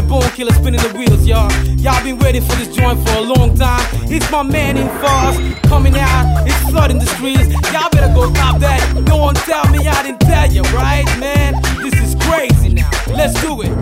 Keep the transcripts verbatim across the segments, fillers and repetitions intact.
Bone Killer spinning the wheels, y'all. Y'all been waiting for this joint for a long time. It's my man in Foz coming out. It's flooding the streets. Y'all better go cop that. No one tell me I didn't tell you, right, man? This is crazy now. Let's do it.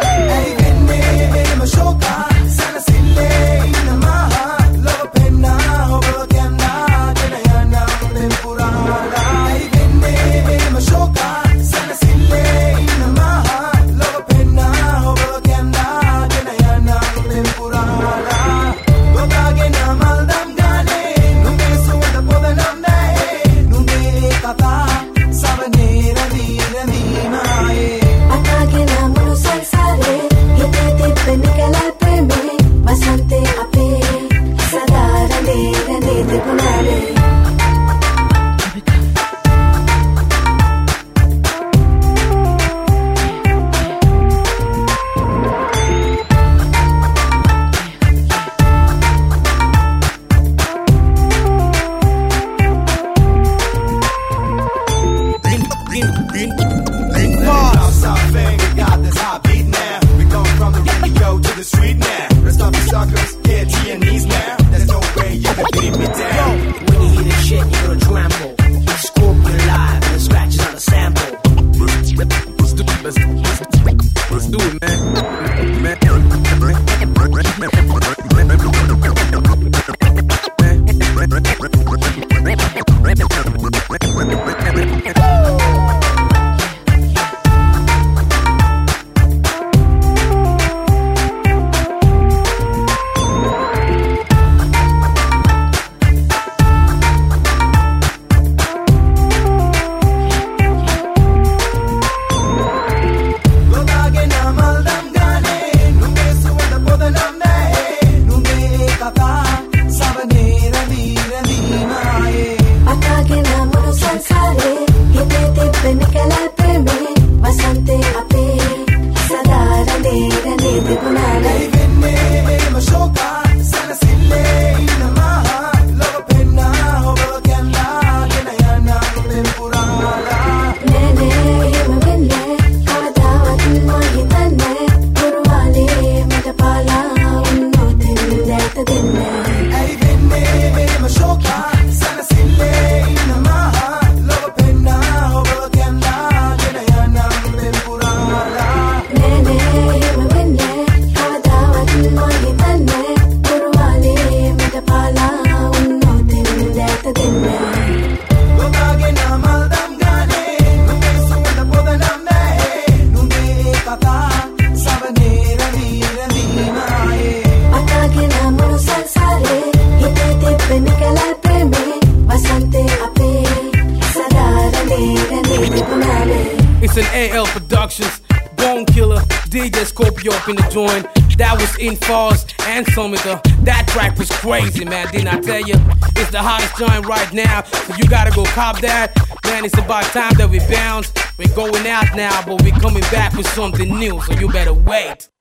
It's an A L Productions, Bone Killer, D J Scorpio up in the joint. That was in Foz and Summiter. That track was crazy, man. Didn't I tell you? It's the hottest joint right now, so you gotta go cop that. Man, it's about time that we bounce. We're going out now, but we're coming back with something new, so you better wait.